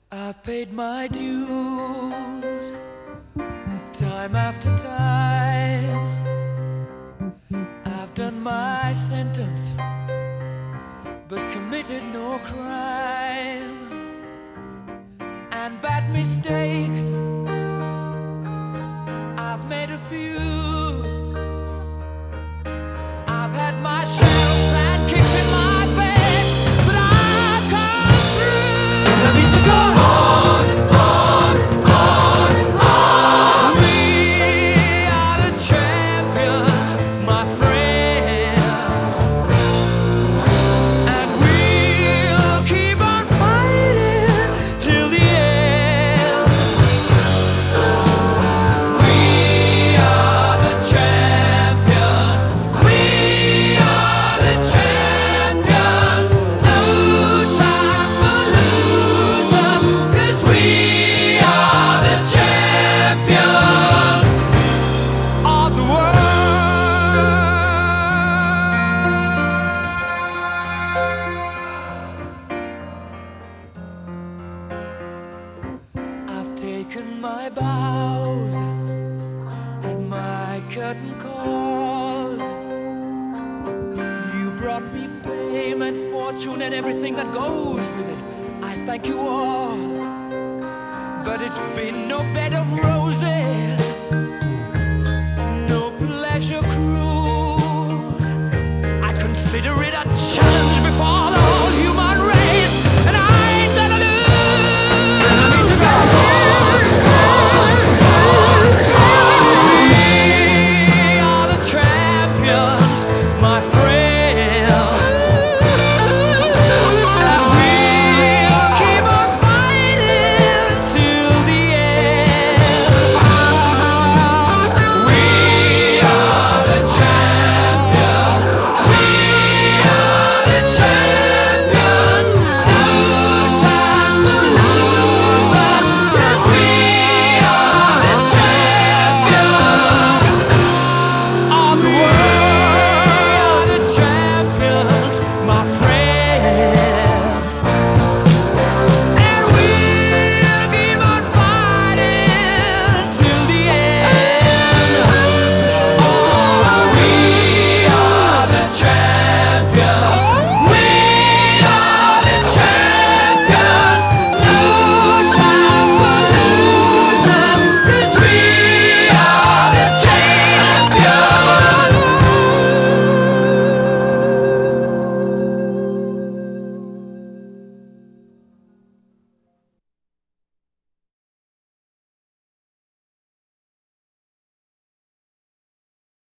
I've paid my dues time after time. I've done my sentence but committed no crime. And bad mistakes, I've made a few. I've had my share of sand kicked in my face, but I've come through. I need to go on, on, on, on. We are the champions, my friends, and we'll keep on fighting till the end. We are the champions. We are the champions. No time for losers, 'cause we are the champions of the world. I've taken my bows and my curtain calls. You brought me fame and fortune and everything that goes with it. I thank you all, but it's been no bed of roses, no pleasure cruise. I consider it a challenge